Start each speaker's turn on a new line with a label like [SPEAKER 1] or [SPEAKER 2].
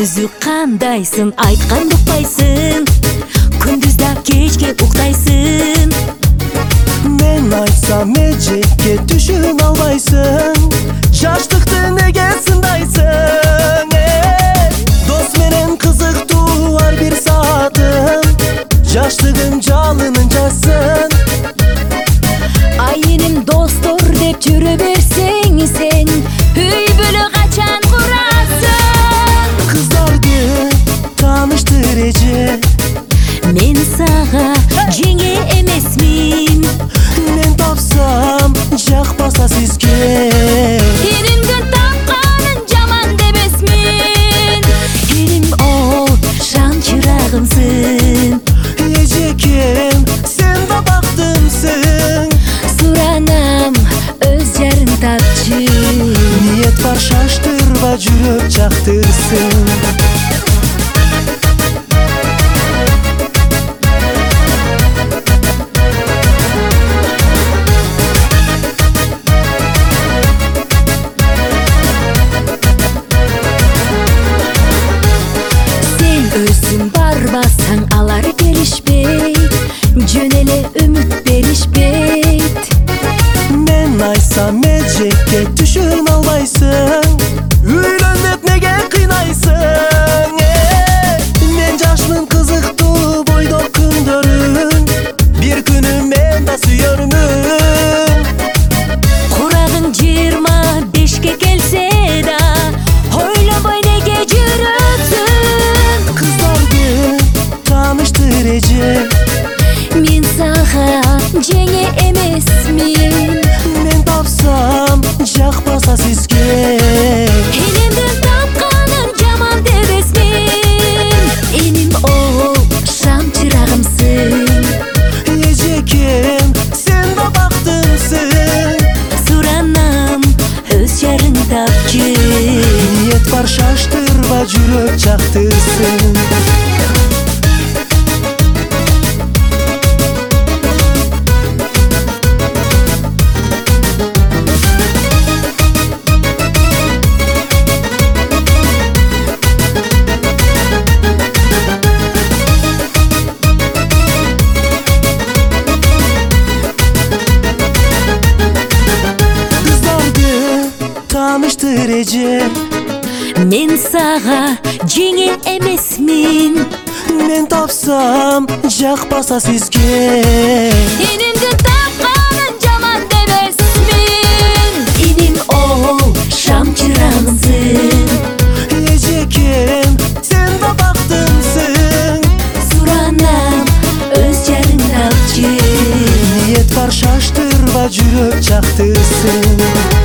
[SPEAKER 1] өзү кандайсың, айтканды укпайсың, күндүз да кечке уктайсың.
[SPEAKER 2] Мен айтсам эжекке түшүн албайсың, жаштыкты неге сындайсың? Дос менен кызыктуу ар бир саатың, жаштыгың жалынынчасын.
[SPEAKER 1] Айыным достор деп жүрө берсең сен, үй бүлө качан курасың?
[SPEAKER 2] Кыздарды тааныштыр эже,
[SPEAKER 1] Мен сага жеңе эмесмин.
[SPEAKER 2] мен тапсам жакпаса сизге.
[SPEAKER 1] Элимдин тапканын жаман дебесмин. Элим о жан чырагымсың.
[SPEAKER 2] Эжекем, сен да бактымсың.
[SPEAKER 1] Суранам өз жарын тапчы.
[SPEAKER 2] Ниет бар шаштырба, жүрөк жактырсың.
[SPEAKER 1] Өзүң барбасаң алар келишпейт, жөн эле үмүт беришпейт.
[SPEAKER 2] Мен айтсам эжекке түшүн албайсың, үйлөнбөк неге кыйнайсың? Мен жашмын кызыктуу бойдок күндөрүң, бир күнү мен да сүйөрмүн.
[SPEAKER 1] Курагың 25-ке келсе да, ойлобой неге жүрөсүң?
[SPEAKER 2] Кыздарды тааныштыр эже,
[SPEAKER 1] Мен сага жеңе эмесмин.
[SPEAKER 2] мен тапсам жакпаса сизге.
[SPEAKER 1] Элимдин тапканын жаман дебесмин. Элим о шам чырагымсың.
[SPEAKER 2] Эжекем, сен да бактымсың.
[SPEAKER 1] Суранам өз жарың тапчы.
[SPEAKER 2] Ниет бар шаштырба, жүрөк жактырсың. Тааныштыр эже,
[SPEAKER 1] Мен сага жеңе эмесмин.
[SPEAKER 2] мен тапсам жакпаса сизге.
[SPEAKER 1] Элимдин тапканын жаман дебесмин. Элим о шам чырагымсың.
[SPEAKER 2] Эжекем, сен да бактымсың.
[SPEAKER 1] Суранам өз жарың тапчы.
[SPEAKER 2] Ниет бар шаштырба, жүрөк жактырсың.